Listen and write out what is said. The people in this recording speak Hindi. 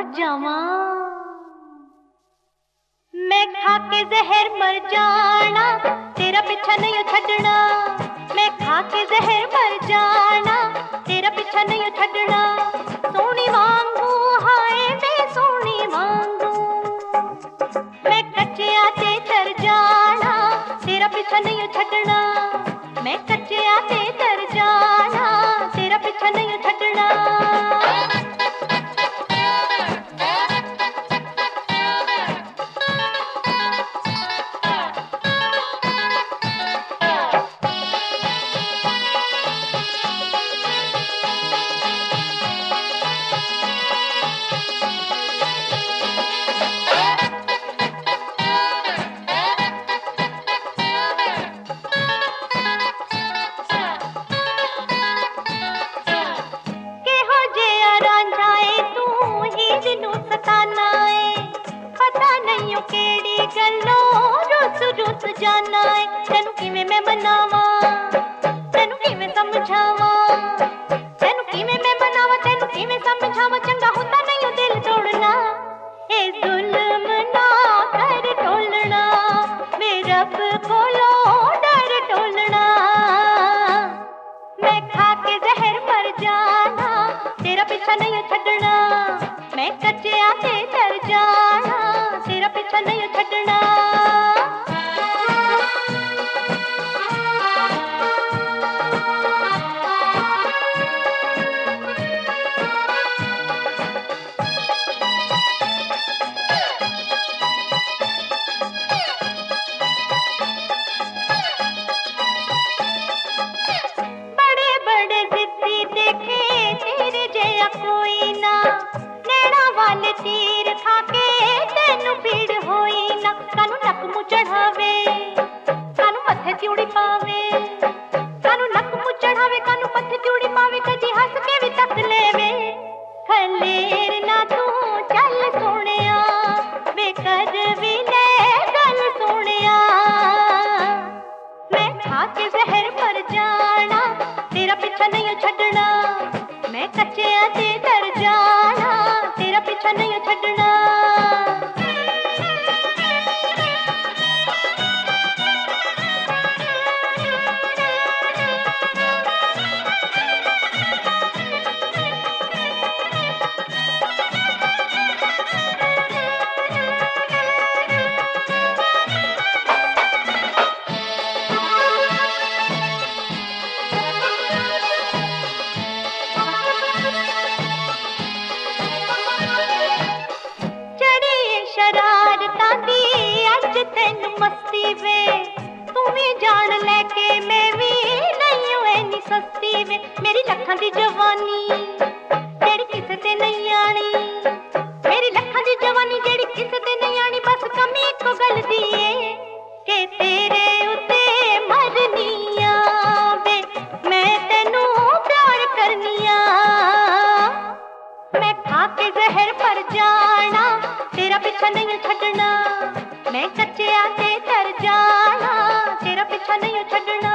जावा, मैं खा के जहर मर जाना, तेरा पीछा नहीं छड़ना। मैं खा के जहर मर जाना, तेरा पीछा नहीं छड़ना। सोनी वांगू हाय मैं सोनी वांगू, मैं कच्चिया ते तर जाना, तेरा पीछा नहीं छड़ना। मैं कच्चिया ते तर जाना, तेरा पीछा नहीं छड़ना। जाना है तेनू किवें मैं मनावा, तेनू किवें समझावा, तेनू किवें मैं मनावा, तेनू किवें समझावा। चंगा होता नहीं दिल तोड़ना, ए जुल्म ना कर टोलना, मेरे रब कोलो डर टोलना। मैं खा के जहर मर जाना, तेरा पीछा नहीं छड़ना। मैं कच्चिया ते तर जाना, तेरा पीछा नहीं छड़ना। तीर खाके तेनू पीड़ होई ना, कानू नक मुँह चढ़ावे, कानू मथे चूड़ी पावे, कानू नक मुँह चढ़ावे, कानू मथे चूड़ी पावे। कदी हंस के भी तक लेवे, खलेर ना तू चल सोनिया, वे कर भी ले गल सोनिया। मैं खा के जहर मर जाना, तेरा पीछा नहीं छड़ना। मैं कच्चिया ते तर जाना, तेरा पीछा नहीं छड़ना। मस्ती वे तू भी जान लेके मैं भी नहीं हूं इन्नी सस्ती वे। मेरी लखां दी जवानी जेड़ी किसे ते नहीं आनी, मेरी लखां दी जवानी जेड़ी किसे ते नहीं आनी। बस कमी इको गल दी है कि तेरे उत्ते मरनिया वे, मैं तेनू प्यार करनिया। मैं खा के जहर पर जाना, तेरा पीछा नहीं छड़ना। मैं कच्चिया ते तर जाना, तेरा पीछा नहीं छड़ना।